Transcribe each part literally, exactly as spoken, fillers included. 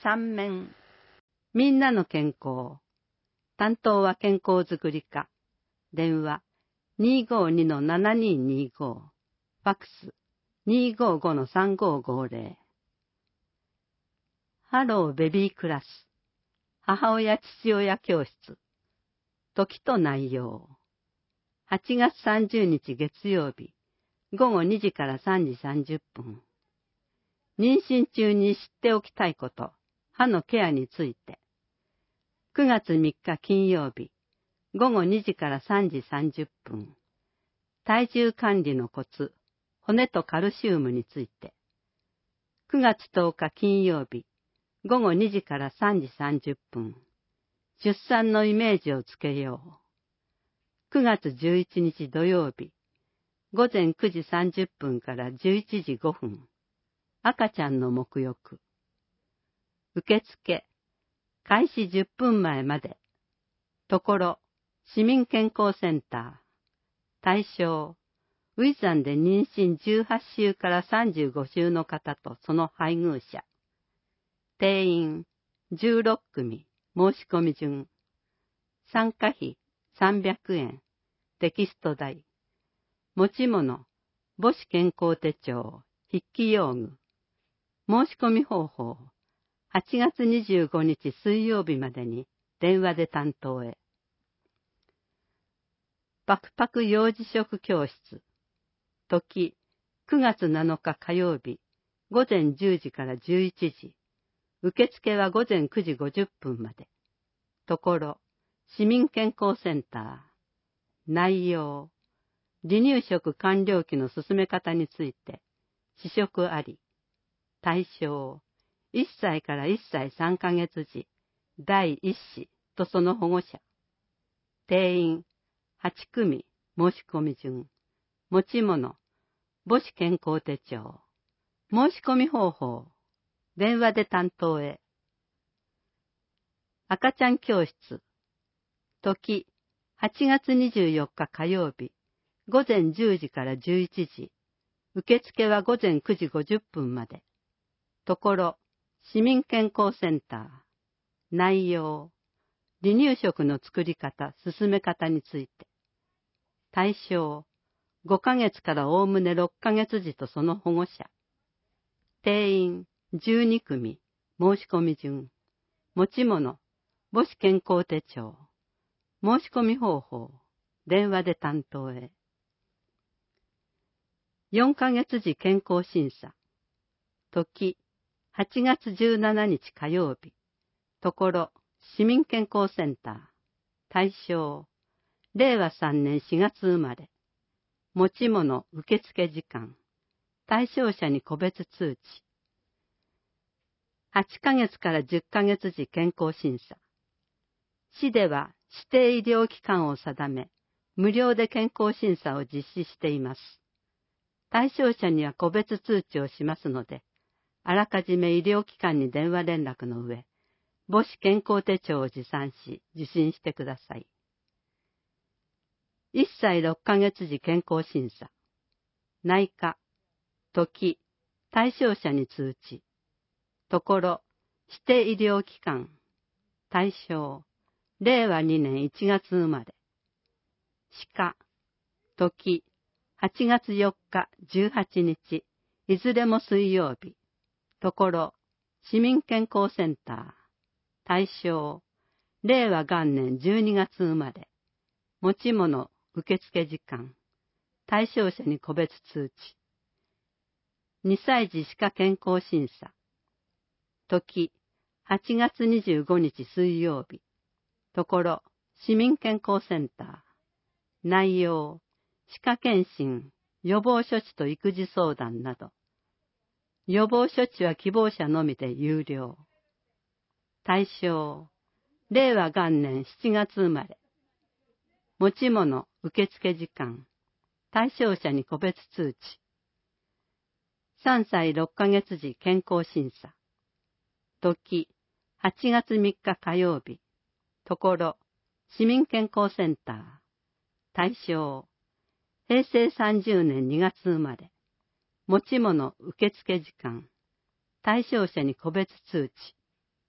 三面。みんなの健康。担当は健康づくり課。電話 にーごーにのななにーにーごー。ファックス にーごーごのさんごーごーぜろ。ハローベビークラス。母親父親教室。時と内容。はちがつさんじゅうにち月曜日。ごごにじからさんじさんじゅっぷん。妊娠中に知っておきたいこと、歯のケアについて。くがつみっか金曜日、ごごにじからさんじさんじゅっぷん。体重管理のコツ、骨とカルシウムについて。くがつとおか金曜日、ごごにじからさんじさんじゅっぷん。出産のイメージをつけよう。くがつじゅういちにち土曜日、ごぜんくじさんじゅっぷんからじゅういちじごふん。赤ちゃんの沐浴。受付。開始じゅっぷんまえまで。ところ、市民健康センター。対象、ウィザンで妊娠じゅうはちしゅうからさんじゅうごしゅうの方とその配偶者。定員じゅうろっくみ、申し込み順。参加費さんびゃくえん、テキスト代。持ち物、母子健康手帳、筆記用具。申し込み方法、はちがつにじゅうごにち水曜日までに電話で担当へ。パクパク幼児食教室。時、くがつなのか火曜日、ごぜんじゅうじからじゅういちじ。受付はごぜんくじごじゅっぷんまで。ところ、市民健康センター。内容、離乳食完了期の進め方について、試食あり。対象、いっさいからいっさいさんかげつじ、だいいっ子とその保護者。定員はちくみ、申し込み順。持ち物、母子健康手帳。申し込み方法、電話で担当へ。赤ちゃん教室。時、はちがつにじゅうよっか火曜日、ごぜんじゅうじからじゅういちじ。受付はごぜんくじごじゅっぷんまで。ところ、市民健康センター。内容、離乳食の作り方、進め方について。対象、ごかげつからおおむねろっかげつじとその保護者。定員じゅうにくみ、申し込み順。持ち物、母子健康手帳。申し込み方法、電話で担当へ。よんかげつじ健康審査。時、はちがつじゅうしちにち火曜日。ところ、市民健康センター。対象、れいわさんねんしがつ生まれ。持ち物受付時間。対象者に個別通知。はちかげつからじゅっかげつじ健康審査。市では指定医療機関を定め、無料で健康審査を実施しています。対象者には個別通知をしますので、あらかじめ医療機関に電話連絡の上、母子健康手帳を持参し、受診してください。いっさいろっかげつじ健康審査。内科、時、対象者に通知。ところ、指定医療機関。対象、れいわにねんいちがつ生まれ。歯科、時、はちがつよっかじゅうはちにち、いずれも水曜日。ところ、市民健康センター。対象、れいわがんねんじゅうにがつ生まれ。持ち物、受付時間。対象者に個別通知。にさいじ歯科健康審査。時、はちがつにじゅうごにち水曜日。ところ、市民健康センター。内容、歯科検診、予防処置と育児相談など。予防処置は希望者のみで有料。対象、れいわがんねんしちがつ生まれ。持ち物、受付時間。対象者に個別通知。さんさいろっかげつじ健康審査。時、はちがつみっか火曜日。ところ、市民健康センター。対象、へいせいさんじゅうねんにがつ生まれ。持ち物受付時間。対象者に個別通知。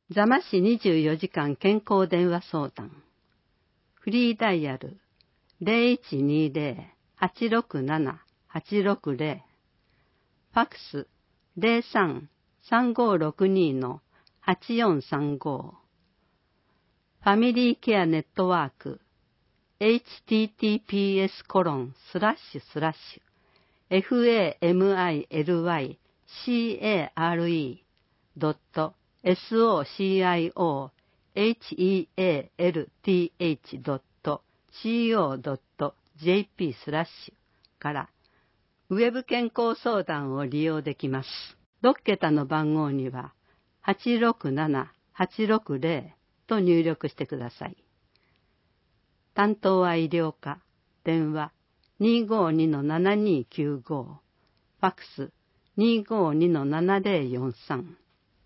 座間市にじゅうよじかん健康電話相談。フリーダイヤル ゼロいちにゼロ はちろくなな はちろくゼロ。ファックス ゼロさん さんごろくに はちよんさんご。ファミリーケアネットワーク エイチティーティーピーエスコロンスラッシュスラッシュ エフエーエムアイエルワイシーエーアールイー ドット エスオーシーアイオーエイチイーエーエルティーエイチ ドット シーオー ドット ジェーピー スラッシュからウェブ健康相談を利用できます。ろっけたの番号にははちろくなな はちろくゼロと入力してください。担当は医療課、電話 にーごーにのななにーきゅうご、ファックス にーごーにのななゼロよんさん。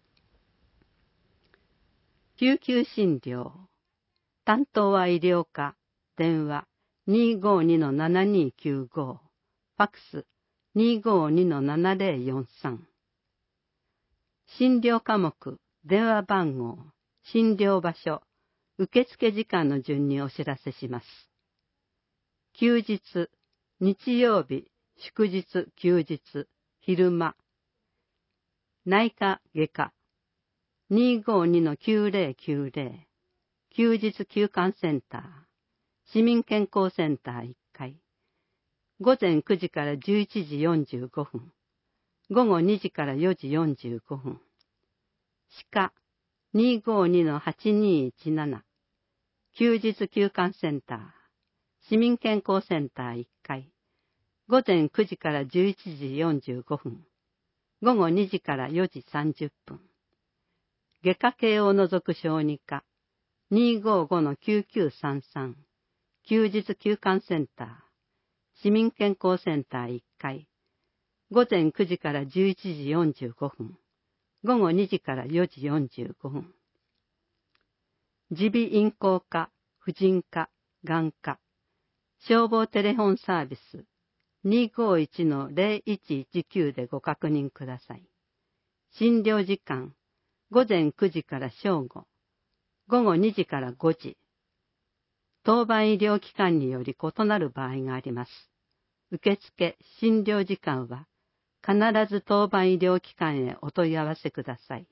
救急診療、担当は医療課、電話 にーごーにのななにーきゅうご、ファックス にーごーにのななゼロよんさん。診療科目、電話番号、診療場所、受付時間の順にお知らせします。休日、日曜日、祝日、休日、昼間。内科外科 にーごーにのきゅうゼロきゅうゼロ。休日休館センター、市民健康センターいっかい。午前くじからじゅういちじよんじゅうごふん。午後にじからよじよんじゅうごふん。歯科 にーごーにのはちにーいちなな。休日休館センター、市民健康センターいっかい。午前くじからじゅういちじよんじゅうごふん。午後にじからよじさんじゅっぷん。外科系を除く小児科 にーごーごのきゅうきゅうさんさん。休日休館センター、市民健康センターいっかい。午前くじからじゅういちじよんじゅうごふん。午後にじからよじよんじゅうごふん。耳鼻咽喉科、婦人科、眼科。消防テレフォンサービス にーごーいちのゼロいちいちきゅうでご確認ください。診療時間、午前くじから正午、午後にじからごじ。当番医療機関により異なる場合があります。受付、診療時間は必ず当番医療機関へお問い合わせください。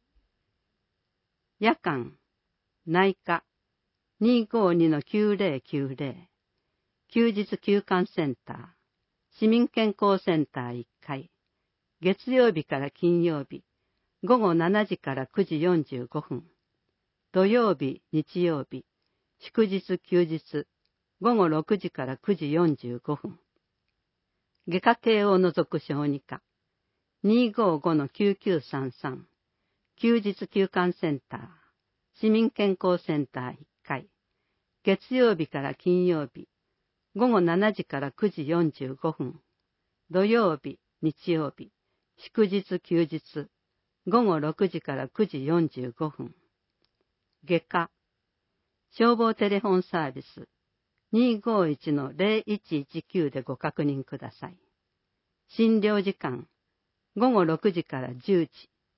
夜間、内科 にーごーにのきゅうゼロきゅうゼロ。休日休館センター、市民健康センターいっかい。月曜日から金曜日、午後しちじからくじよんじゅうごふん。土曜日、日曜日、祝日休日、午後ろくじからくじよんじゅうごふん。外科系を除く小児科 にーごーごのきゅうきゅうさんさん。休日休館センター、市民健康センターいっかい。月曜日から金曜日、午後しちじからくじよんじゅうごふん。土曜日、日曜日、祝日休日、午後ろくじからくじよんじゅうごふん。外科、消防テレフォンサービス にーごーいちのゼロいちいちきゅうでご確認ください。診療時間、午後ろくじからじゅうじ。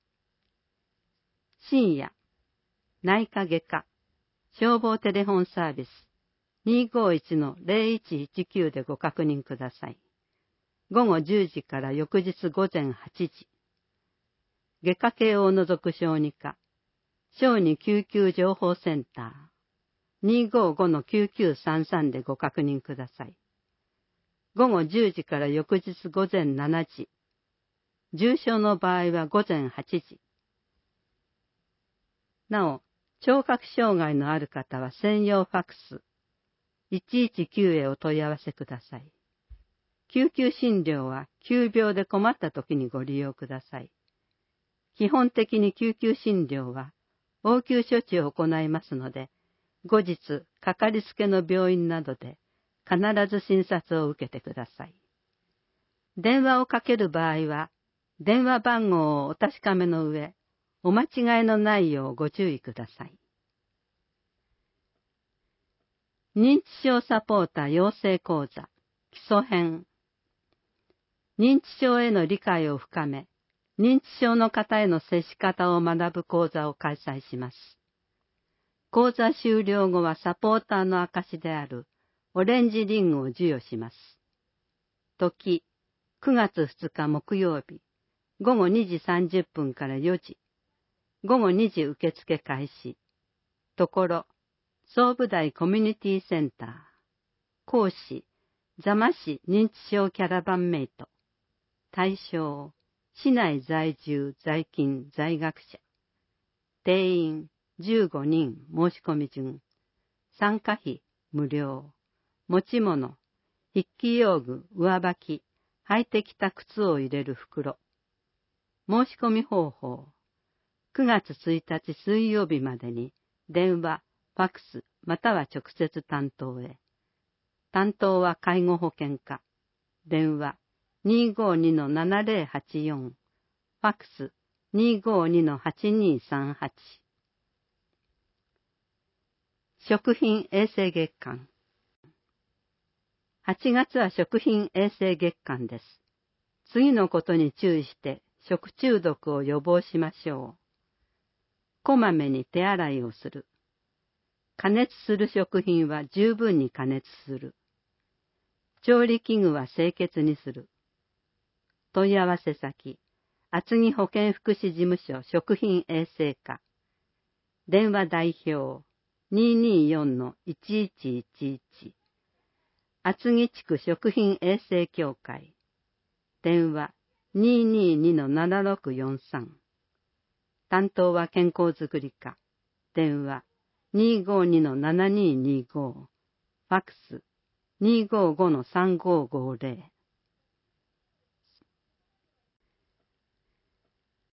深夜、内科外科、消防テレフォンサービス にーごーいちのゼロいちいちきゅうでご確認ください。午後じゅうじから翌日午前はちじ。外科系を除く小児科、小児救急情報センター、にーごーごのきゅうきゅうさんさんでご確認ください。午後じゅうじから翌日午前しちじ。重症の場合は午前はちじ。なお、聴覚障害のある方は専用ファックスいちいちきゅうへお問い合わせください。救急診療は急病で困った時にご利用ください。基本的に救急診療は応急処置を行いますので、後日かかりつけの病院などで必ず診察を受けてください。電話をかける場合は、電話番号をお確かめの上、お間違いのないようご注意ください。認知症サポーター養成講座基礎編。認知症への理解を深め、 認知症の方への接し方を学ぶ講座を開催します。講座終了後はサポーターの証であるオレンジリングを授与します。時、くがつふつか木曜日、ごごにじさんじゅっぷんからよじ、ごごにじ受付開始。ところ、総武大コミュニティセンター。講師、座間市認知症キャラバンメイト。対象、市内在住、在勤、在学者。定員、じゅうごにん申し込み順。参加費、無料。持ち物、筆記用具、上履き、履いてきた靴を入れる袋。申し込み方法。くがつついたち水曜日までに、電話、ファックス、または直接担当へ。担当は介護保険課。電話 にーごーにのななぜろはちよん。ファックス にーごーにのはちにーさんはち。食品衛生月間。はちがつは食品衛生月間です。次のことに注意して食中毒を予防しましょう。こまめに手洗いをする。加熱する食品は十分に加熱する。調理器具は清潔にする。問い合わせ先、厚木保健福祉事務所食品衛生課。電話代表 にーにーよんのいちいちいちいち。厚木地区食品衛生協会。電話 にーにーにのななろくよんさん。担当は健康づくり課。電話 にーごーにのななにーにーご。ファックス にーごーごのさんごーごーぜろ。